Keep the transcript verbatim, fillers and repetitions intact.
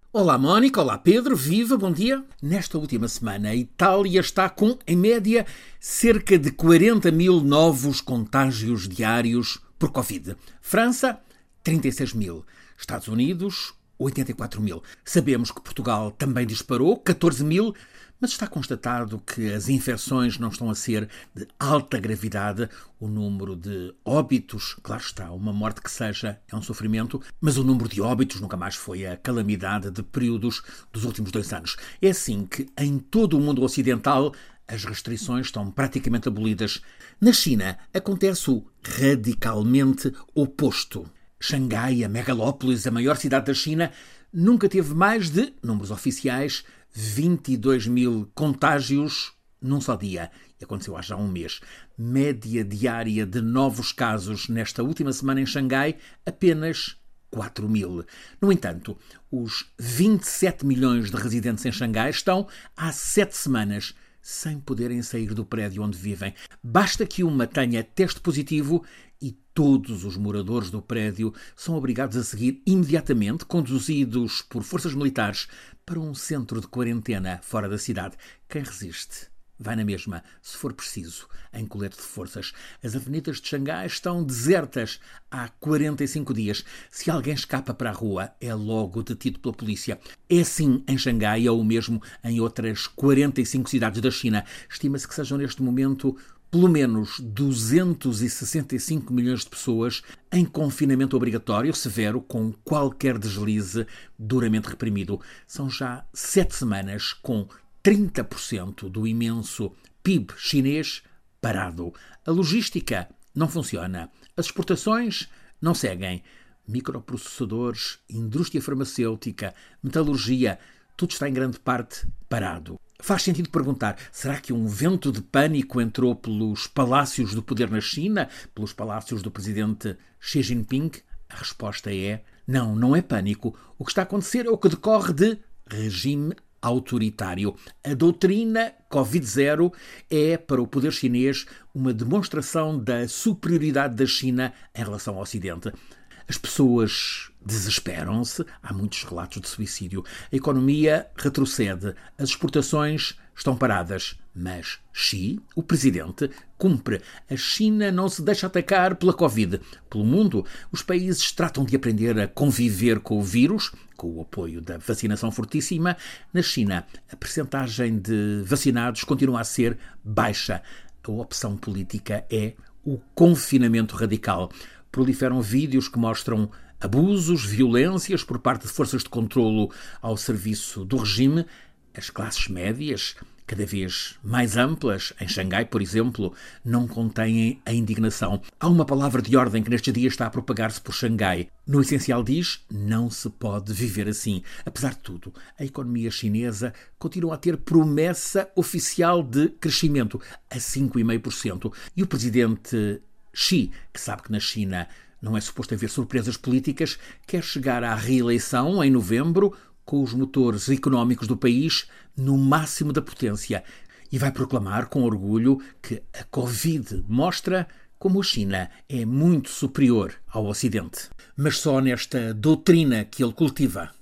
Olá Mónica, olá Pedro, viva, bom dia. Nesta última semana, a Itália está com, em média, cerca de quarenta mil novos contágios diários por Covid. França, trinta e seis mil. Estados Unidos, oitenta e quatro mil. Sabemos que Portugal também disparou, catorze mil, mas está constatado que as infecções não estão a ser de alta gravidade. O número de óbitos, claro está, uma morte que seja é um sofrimento, mas o número de óbitos nunca mais foi a calamidade de períodos dos últimos dois anos. É assim que em todo o mundo ocidental as restrições estão praticamente abolidas. Na China acontece o radicalmente oposto. Xangai, a megalópolis, a maior cidade da China, nunca teve mais de, números oficiais, vinte e dois mil contágios num só dia. E aconteceu há já um mês. Média diária de novos casos nesta última semana em Xangai, apenas quatro mil. No entanto, os vinte e sete milhões de residentes em Xangai estão há sete semanas sem poderem sair do prédio onde vivem. Basta que uma tenha teste positivo e todos os moradores do prédio são obrigados a seguir imediatamente, conduzidos por forças militares, para um centro de quarentena fora da cidade. Quem resiste vai na mesma, se for preciso, em colete de forças. As avenidas de Xangai estão desertas há quarenta e cinco dias. Se alguém escapa para a rua, é logo detido pela polícia. É assim em Xangai, ou mesmo em outras quarenta e cinco cidades da China. Estima-se que sejam neste momento pelo menos duzentos e sessenta e cinco milhões de pessoas em confinamento obrigatório severo, com qualquer deslize duramente reprimido. São já sete semanas com trinta por cento do imenso P I B chinês parado. A logística não funciona. As exportações não seguem. Microprocessadores, indústria farmacêutica, metalurgia, tudo está em grande parte parado. Faz sentido perguntar, será que um vento de pânico entrou pelos palácios do poder na China, pelos palácios do presidente Xi Jinping? A resposta é, não, não é pânico. O que está a acontecer é o que decorre de regime autoritário. A doutrina Covid zero é, para o poder chinês, uma demonstração da superioridade da China em relação ao Ocidente. As pessoas desesperam-se, há muitos relatos de suicídio. A economia retrocede, as exportações estão paradas. Mas Xi, o presidente, cumpre. A China não se deixa atacar pela Covid. Pelo mundo, os países tratam de aprender a conviver com o vírus, com o apoio da vacinação fortíssima. Na China, a percentagem de vacinados continua a ser baixa. A opção política é o confinamento radical. Proliferam vídeos que mostram abusos, violências por parte de forças de controlo ao serviço do regime. As classes médias, cada vez mais amplas, em Xangai, por exemplo, não contêm a indignação. Há uma palavra de ordem que nestes dias está a propagar-se por Xangai. No essencial diz, não se pode viver assim. Apesar de tudo, a economia chinesa continua a ter promessa oficial de crescimento a cinco vírgula cinco por cento. E o presidente Xi, que sabe que na China não é suposto haver surpresas políticas, quer chegar à reeleição em novembro com os motores económicos do país no máximo da potência e vai proclamar com orgulho que a Covid mostra como a China é muito superior ao Ocidente. Mas só nesta doutrina que ele cultiva